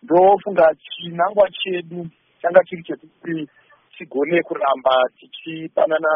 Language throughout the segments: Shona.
ndofunga chinangwa chedu changa chiri chekuti tigone kuramba tichipanana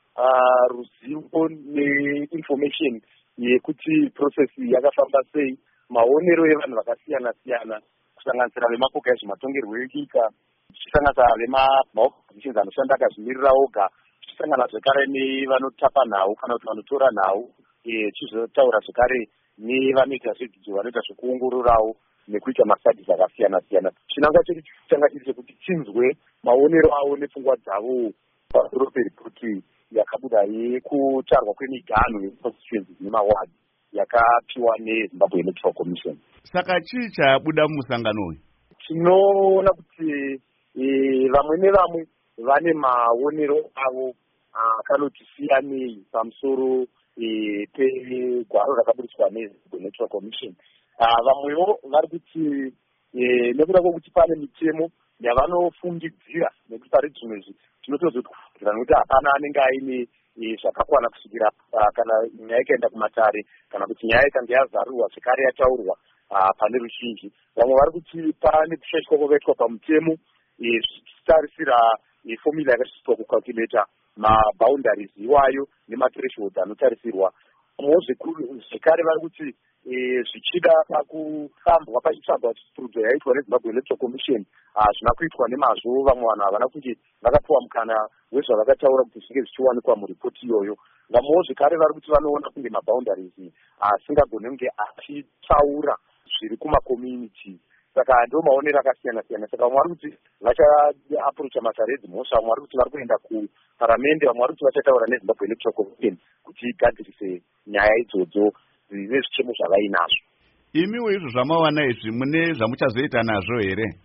ruzivo neinformation yekuti process yakafamba sei, maonero evanhu vakasiyana siyana kusanganisira vemapoka ezvematongerwo enyika, tichisanganisira vemaorganizations anoshanda akazvimirira oga, tichisangana zvekare nevanotapa nhau kana kuti vanotora nhau, tichizotaura zvekare nevanoita zvedzidzo vanoita zvekuongororawo nekuita mastudies akasiyana siyana. Chinangwa chedu changa chiri chekuti tinzwe maonero avo nepfungwa dzavo pamusoro peripoti yakabuda yekutarwa kwemiganho yeconstituencies nemawadi yakapiwa neZimbabwe Electoral Commission. Saka chii chabuda mumusangano uyu? Tinoona kuti vamwe nevamwe vane maonero avo akanoti siyanei pamusoro pegwaro rakaburiswa neZimbabwe Electoral Commission. Vamwewo vari kuti nekuda kwokuti pane mitemo yavanofungidzira, nekuti pari zvimwe tinotozokufungira nekuti hapana anenge aine zvakakwana kusvikira kana nyaya ikaenda kumatare kana kuti nyaya ikange yazarurwa zvekare yataurwa pane ruzhinji. Vamwe vari kuti pane kushaishwa kwakaitwa pamutemo zvichitarisira fomula yakashandiswa kukalkuleta maboundaries iwayo nemathreshold anotarisirwa. Vamwewo zvekare vari kuti zvichida pakufambwa pachitsvagwa chistrudzo yaitwa neZimbabwe Electoral Commission hazvina kuitwa nemazvo. Vamwe vanhu havana kunge vakapiwa mukana wezvavakataura kuti zvinge zvichiwanikwa muripoti iyoyo. Vamwewo zvekare vari kuti vanoona kunge maboundaries asingagone kunge achitsaura zviri kumakommunity. Saka ndo maonero akasiyana siyana. Saka vamwe vari kuti vachaapproacha matare edzimhosva, vamwe vari kuti vari kuenda kuparamende, vamwe vari kuti vachataura neZimbabwe Electoral Commission kuti igadzirise nyaya idzodzo nezvichemo zvavainazvo. Imiwo izvo zvamawana izvi mune zvamuchazoita nazvo here?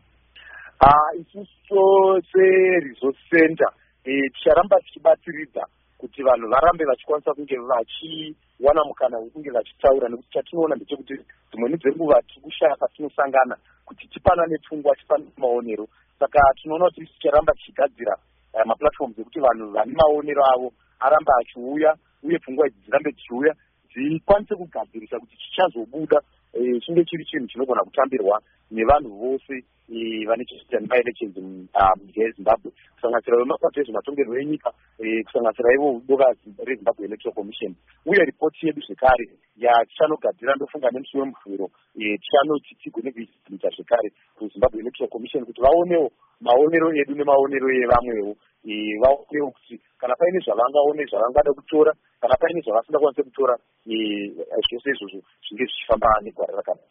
Isusu seresource center ticharamba tichibatsiridza kuti vanhu varambe vachikwanisa kunge vachiwana mukana wekunge vachitaura, nekuti chatinoona ndechekuti dzimweni dzenguva tiri kushaya patinosangana kuti tipanane pfungwa, tipanane maonero. Saka tinoona kuti ticharamba tichigadzira maplatforms ekuti vanhu vane maonero avo aramba achiuya, uye pfungwa idzi dzirambe dzichiuya dzikwanise kugadzirisa kuti chichazobuda chinge chiri chinhu chinogona kutambirwa nevanhu vose vane chekuita nemaelections munyika yeZimbabwe, kusanganisira vemapato ezvematongerwo enyika, kusanganisira ivo boka reZimbabwe Electoral Commission. Uye ripoti yedu zvekare yatichanogadzira ndofunga nemusi wemuvhuro tichanoti tigone kuita zvekare kuZimbabwe Electoral Commission kuti vaonewo maonero edu nemaonero evamwewo, vaonewo kuti kana paine zvavangaone zvavangada kutora, kana paine zvavasingakwanise kutora, zvose izvozvo zvinge zvichifamba negwara rakanaka.